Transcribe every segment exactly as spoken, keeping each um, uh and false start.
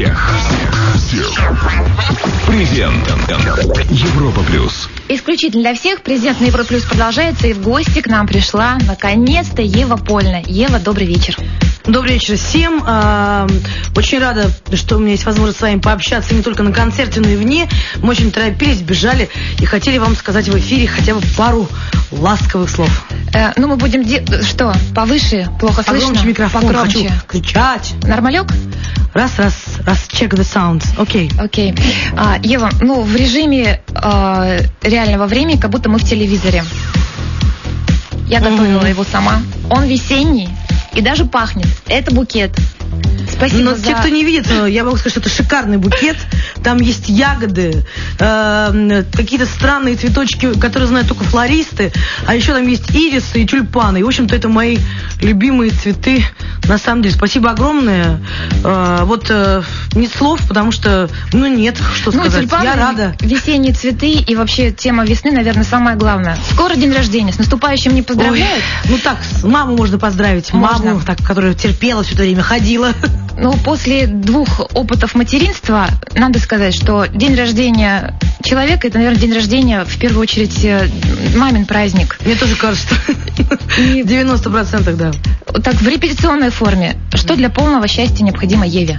всех. Презент Европа плюс. Исключительно для всех. Президент на Европа плюс продолжается. И в гости к нам пришла наконец-то Ева Польна. Ева, добрый вечер. Добрый вечер всем. Очень рада, что у меня есть возможность с вами пообщаться не только на концерте, но и вне. Мы очень торопились, бежали и хотели вам сказать в эфире хотя бы пару ласковых слов. Э, ну, мы будем... Де... Что, повыше? Плохо слышно? Погромче микрофон, Погромче. хочу кричать. Нормалек? Раз, раз, раз, check the sound. Окей. Okay. Окей. Okay. А, Ева, ну, в режиме а, реального времени, как будто мы в телевизоре. Я готовила mm-hmm. его сама. Он весенний и даже пахнет. Это букет. Спасибо. Но за... те, кто не видит, я могу сказать, что это шикарный букет. Там есть ягоды, э, какие-то странные цветочки, которые знают только флористы. А еще там есть ирисы и тюльпаны. И, в общем-то, это мои любимые цветы. На самом деле, спасибо огромное. Э, вот э, нет слов, потому что, ну, нет, что ну, сказать. Тюльпаны, я рада. Весенние цветы и вообще тема весны, наверное, самое главное. Скоро день рождения. С наступающим не поздравляют? Ой, ну так, маму можно поздравить. Можно. Маму, так, которая терпела все это время, ходила. Ну, после двух опытов материнства, надо сказать, что день рождения человека, это, наверное, день рождения, в первую очередь, мамин праздник. Мне тоже кажется, и в девяноста процентах, да. Так, в репетиционной форме. Что для полного счастья необходимо Еве?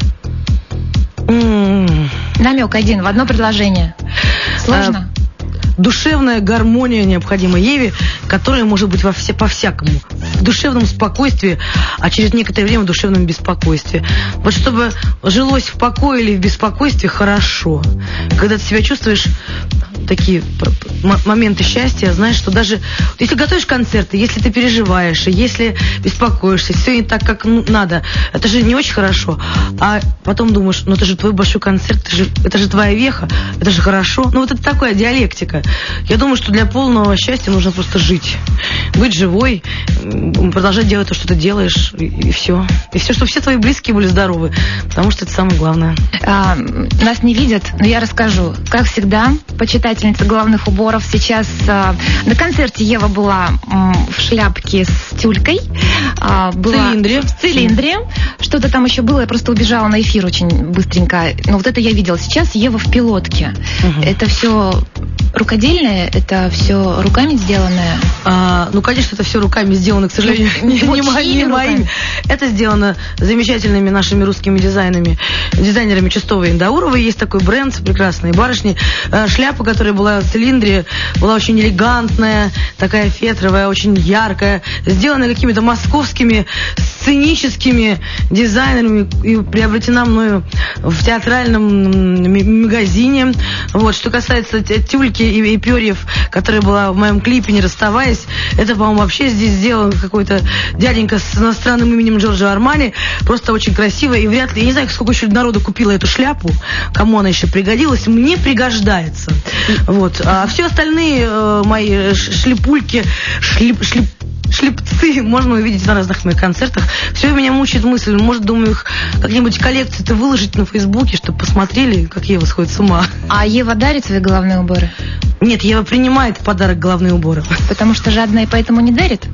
Mm. Намек один, в одно предложение. Сложно? А, душевная гармония необходима Еве, которая может быть во все, по-всякому. В душевном спокойствии, а через некоторое время в душевном беспокойстве. Вот чтобы жилось в покое или в беспокойстве хорошо. Когда ты себя чувствуешь такие моменты счастья, знаешь, что даже если готовишь концерты, если ты переживаешь, если беспокоишься, все не так, как надо, это же не очень хорошо. А потом думаешь, ну это же твой большой концерт, это же, это же твоя веха, это же хорошо. Ну вот это такая диалектика. Я думаю, что для полного счастья нужно просто жить. Быть живой, продолжать делать то, что ты делаешь, и, и все. И все, чтобы все твои близкие были здоровы, потому что это самое главное. А, нас не видят, но я расскажу. Как всегда, почитательница головных уборов. Сейчас а, на концерте Ева была м, в шляпке с тюлькой. А, была в цилиндре. В цилиндре. Что-то там еще было, я просто убежала на эфир очень быстренько. Но вот это я видела. Сейчас Ева в пилотке. Угу. Это все рукодельное, это все руками сделанное? А, ну, конечно, это все руками сделано, к сожалению, не, не, не моими. Это сделано замечательными нашими русскими дизайнерами, дизайнерами Чистовой и Индауровой. Есть такой бренд, прекрасные барышни. Шляпа, которая была в цилиндре, была очень элегантная, такая фетровая, очень яркая, сделанная какими-то московскими сценическими дизайнерами и приобретена мною в театральном магазине. Вот. Что касается тюльки и, и перьев, которая была в моем клипе «Не расставаясь», это, по-моему, вообще здесь сделан какой-то дяденька с иностранным именем Джорджо Армани. Просто очень красиво. И вряд ли, я не знаю, сколько еще народу купило эту шляпу, кому она еще пригодилась. Мне пригождается. Вот. А все остальные э, мои шлепульки, шлеп, шлеп, шлепцы можно увидеть на разных моих концертах. Все меня мучает мысль, может, думаю, их как-нибудь коллекцию-то выложить на Фейсбуке, чтобы посмотрели, как Ева сходит с ума. А Ева дарит свои головные уборы? Нет, Ева принимает в подарок головные уборы. Потому что жадная и поэтому не дарит?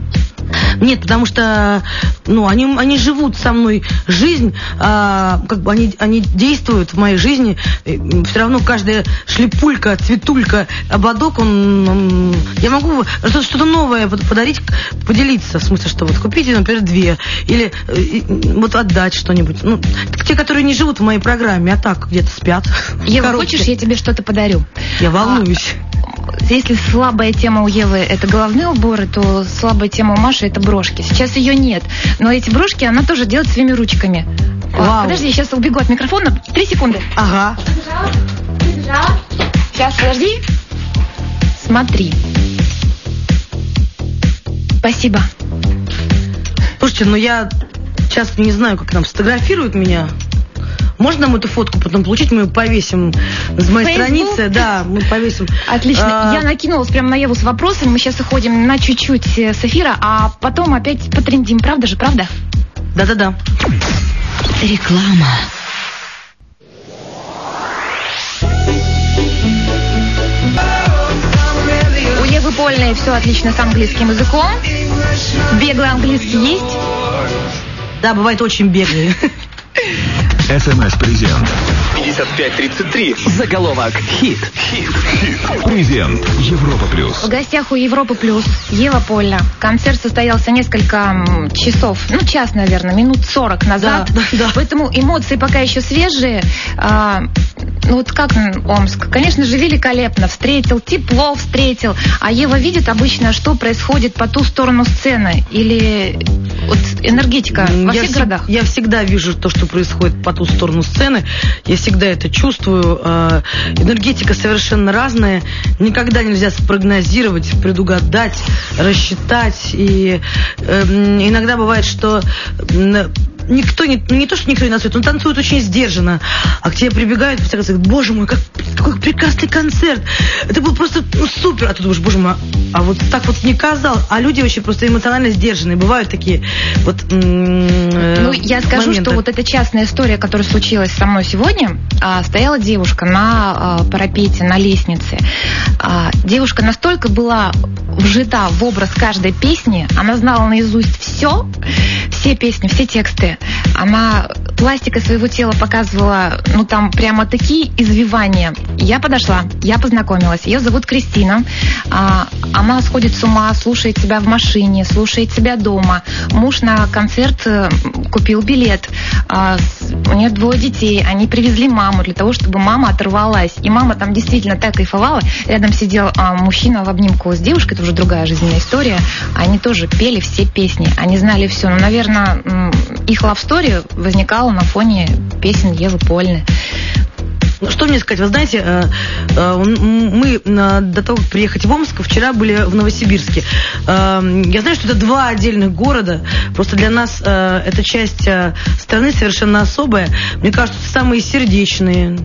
Нет, потому что, ну, они, они живут со мной жизнь, а, как бы они, они действуют в моей жизни. Все равно каждая шлепулька, цветулька, ободок, он, он я могу что-то новое подарить, поделиться, в смысле, что вот купите, например, две, или вот отдать что-нибудь. Ну, те, которые не живут в моей программе, а так где-то спят. Ева, хочешь, я тебе что-то подарю? Я волнуюсь. Если слабая тема у Евы это головные уборы, то слабая тема у Маши это брошки. Сейчас ее нет. Но эти брошки она тоже делает своими ручками. Вау. Подожди, я сейчас убегу от микрофона. Три секунды. Ага. Сейчас, подожди. Смотри. Спасибо. Слушайте, ну я сейчас не знаю, как нам сфотографируют меня. Можно нам эту фотку потом получить? Мы ее повесим с моей Facebook? Страницы. Да, мы повесим. Отлично. А... Я накинулась прямо на Еву с вопросами. Мы сейчас уходим на чуть-чуть с эфира, а потом опять потрендим. Правда же, правда? Да-да-да. Реклама. У Евы Польной все отлично с английским языком. Беглый английский есть? Да, бывает очень беглый. СМС-презент. пятьдесят пять тридцать три. Заголовок. Хит. Хит. Хит. Презент. Европа плюс. В гостях у Европы плюс Ева Польна. Концерт состоялся несколько часов, ну час, наверное, минут сорок назад. Да, да, да. Поэтому эмоции пока еще свежие. А, ну вот как Омск? Конечно же, великолепно. Встретил, тепло встретил. А Ева видит обычно, что происходит по ту сторону сцены? Или вот энергетика во я всех всег, городах? Я всегда вижу то, что происходит по ту сторону сцены. Я всегда это чувствую. Энергетика совершенно разная. Никогда нельзя спрогнозировать, предугадать, рассчитать. И э, иногда бывает, что никто не, не то, что никто не танцует, он танцует очень сдержанно. А к тебе прибегают и говорят: боже мой, как, какой прекрасный концерт. Это был просто ну, супер. А ты думаешь: боже мой, а вот так вот не казалось. А люди очень просто эмоционально сдержанные. Бывают такие вот э, Ну, я скажу, моменты. что вот эта частная история, которая случилась со мной сегодня, а, стояла девушка на а, парапете, на лестнице. А, девушка настолько была вжита в образ каждой песни, она знала наизусть все, все песни, все тексты. Она пластикой своего тела показывала, ну, там прямо такие извивания. Я подошла, я познакомилась. Ее зовут Кристина. А, она сходит с ума, слушает себя в машине, слушает себя дома. Муж на концерт купил билет. А, у нее двое детей. Они привезли маму для того, чтобы мама оторвалась. И мама там действительно так кайфовала. Рядом сидел а, мужчина в обнимку с девушкой. Это уже другая жизненная история. Они тоже пели все песни. Они знали все. Но, наверное, их love story возникала на фоне песен Евы Польны. Что мне сказать? Вы знаете, мы до того, как приехать в Омск, вчера были в Новосибирске. Я знаю, что это два отдельных города. Просто для нас эта часть страны совершенно особая. Мне кажется, самые сердечные,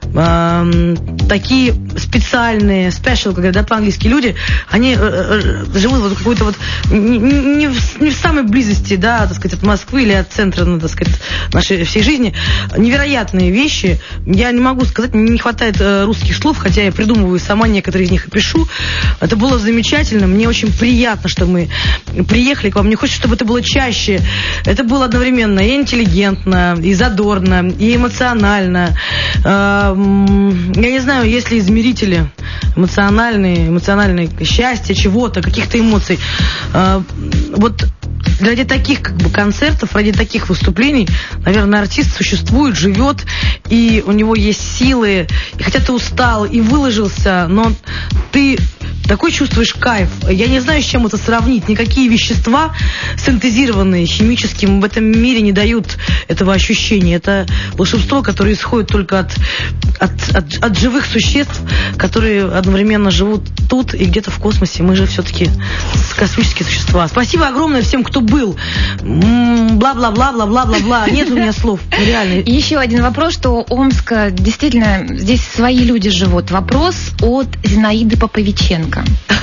такие специальные, special, как говорят, да, по-английски, люди, они живут вот какой-то вот не в, не в самой близости, да, так сказать, от Москвы или от центра, ну, так сказать, нашей всей жизни. Невероятные вещи. Я не могу сказать, мне не хватает э, русских слов, хотя я придумываю сама некоторые из них и пишу. Это было замечательно. Мне очень приятно, что мы приехали к вам. Мне хочется, чтобы это было чаще. Это было одновременно и интеллигентно, и задорно, и эмоционально. Э, я не знаю, есть ли измерители эмоциональные, эмоциональное счастье, чего-то, каких-то эмоций. Э, вот ради таких как бы концертов, ради таких выступлений, наверное, артист существует, живет, и у него есть силы, и хотя ты устал и выложился, но ты такой чувствуешь кайф. Я не знаю, с чем это сравнить. Никакие вещества синтезированные химическим в этом мире не дают этого ощущения. Это волшебство, которое исходит только от, от, от, от живых существ, которые одновременно живут тут и где-то в космосе. Мы же все-таки космические существа. Спасибо огромное всем, кто был. Бла-бла-бла-бла-бла-бла-бла. Нет у меня слов. Реально. И еще один вопрос, что Омск, действительно, здесь свои люди живут. Вопрос от Зинаиды Поповиченко.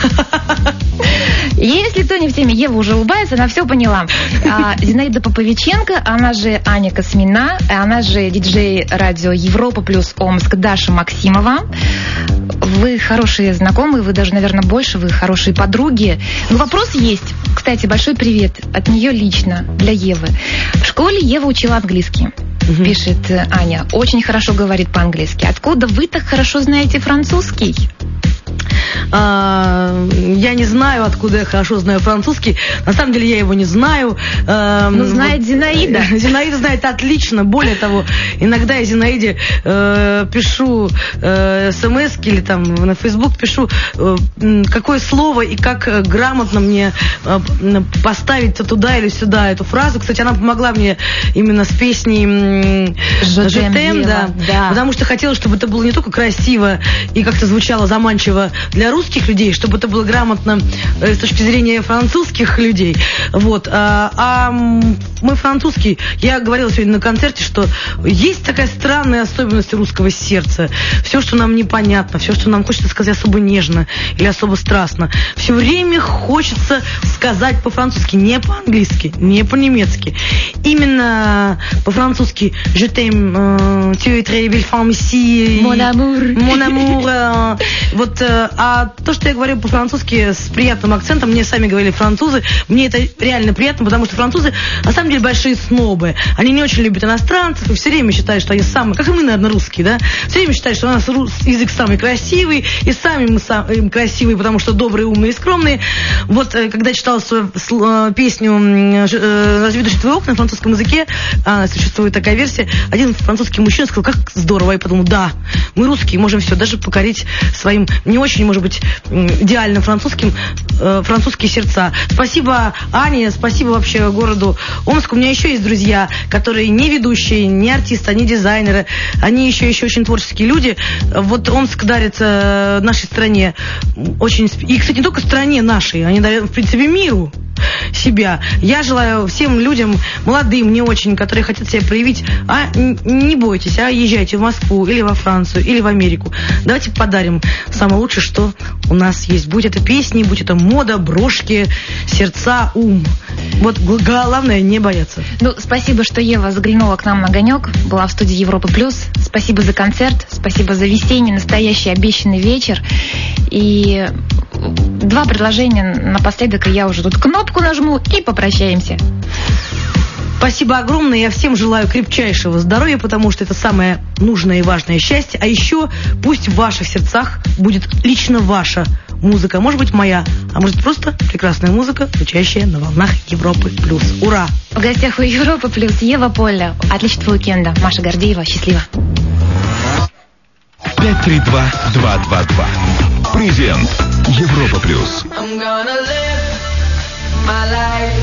Если кто не в теме, Ева уже улыбается, она все поняла. А, Зинаида Поповиченко, она же Аня Космина, она же диджей радио Европа плюс Омск Даша Максимова. Вы хорошие знакомые, вы даже, наверное, больше, вы хорошие подруги. Но вопрос есть. Кстати, большой привет от нее лично для Евы. В школе Ева учила английский. Угу. Пишет Аня. Очень хорошо говорит по-английски. Откуда вы так хорошо знаете французский? А, я не знаю, откуда я хорошо знаю французский. На самом деле я его не знаю. А, ну, знает вот, Зинаида. Зинаида знает отлично. Более того, иногда я Зинаиде э, пишу э, смс или там на Facebook пишу, э, какое слово и как грамотно мне э, поставить туда или сюда эту фразу. Кстати, она помогла мне именно с песней «Жетем», да, да. Потому что хотела, чтобы это было не только красиво и как-то звучало заманчиво для русских людей, чтобы это было грамотно э, с точки зрения французских людей. Вот. А, а мы французский, я говорила сегодня на концерте, что есть такая странная особенность русского сердца. Все, что нам непонятно, все, что нам хочется сказать особо нежно или особо страстно, все время хочется сказать по-французски, не по-английски, не по-немецки. Именно по-французски «Je t'aime, tu es très belle femme ici». «Mon amour». «Mon amour». Вот А то, что я говорю по-французски с приятным акцентом, мне сами говорили французы, мне это реально приятно, потому что французы на самом деле большие снобы. Они не очень любят иностранцев и все время считают, что они самые, как и мы, наверное, русские, да? Все время считают, что у нас язык самый красивый, и сами мы сам, красивые, потому что добрые, умные и скромные. Вот когда читала свою песню «Разведущие твои окна» на французском языке, существует такая версия, один французский мужчина сказал, как здорово, я подумала, да, мы русские, можем все, даже покорить своим не очень, может быть, идеальным французским, французские сердца. Спасибо Ане, спасибо вообще городу Омск. У меня еще есть друзья, которые не ведущие, не артисты, они дизайнеры, они еще, еще очень творческие люди. Вот Омск дарит нашей стране очень... И, кстати, не только стране нашей, они дарят, в принципе, миру себя. Я желаю всем людям, молодым, не очень, которые хотят себя проявить, а не бойтесь, а езжайте в Москву или во Францию, или в Америку. Давайте подарим самое лучшее, что у нас есть. Будь это песни, будь это мода, брошки, сердца, ум. Вот главное не бояться. Ну, спасибо, что Ева заглянула к нам на огонек, была в студии Европа Плюс. Спасибо за концерт, спасибо за весенний, настоящий, обещанный вечер. И два предложения напоследок, и я уже тут кнопку нажму и попрощаемся. Спасибо огромное. Я всем желаю крепчайшего здоровья, потому что это самое нужное и важное счастье. А еще пусть в ваших сердцах будет лично ваша музыка. Может быть, моя, а может просто прекрасная музыка, звучащая на волнах Европы Плюс. Ура! В гостях у Европы Плюс Ева Поля. Отличного уикенда. Маша Гордеева. Счастливо. пять три два два два два. Презент Европа Плюс. I'm gonna live my life.